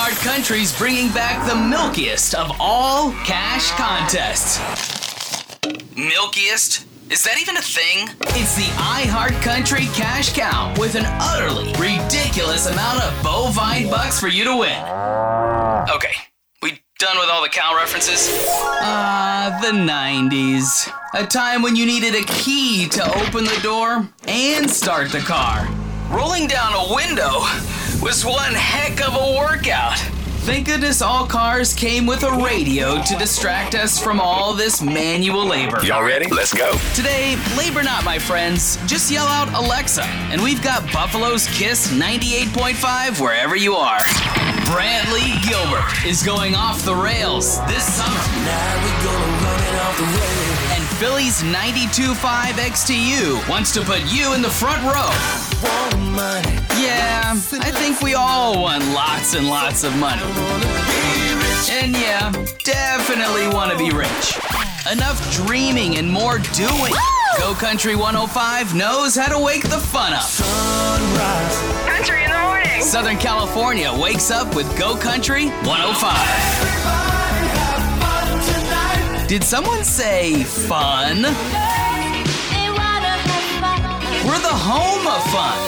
iHeart Country's bringing back the milkiest of all cash contests. Milkiest? Is that even a thing? It's the iHeart Country Cash Cow with an utterly ridiculous amount of bovine bucks for you to win. Okay, we done with all the cow references? The 90s. A time when you needed a key to open the door and start the car. Rolling down a window was one heck of a workout. Thank goodness all cars came with a radio to distract us from all this manual labor. Y'all ready? Let's go. Today, labor not, my friends. Just yell out Alexa, and we've got Buffalo's Kiss 98.5 wherever you are. Brantley Gilbert is going off the rails this summer. Now we're gonna run it off the rails. And Philly's 92.5 XTU wants to put you in the front row. Want money. Yeah, I think we all want lots and lots of money. And yeah, definitely want to be rich. Enough dreaming and more doing. Go Country 105 knows how to wake the fun up. Sunrise. Country in the morning. Southern California wakes up with Go Country 105. Did someone say fun? We're the home of fun.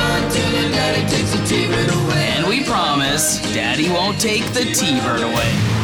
And we promise Daddy won't take the T-Bird away.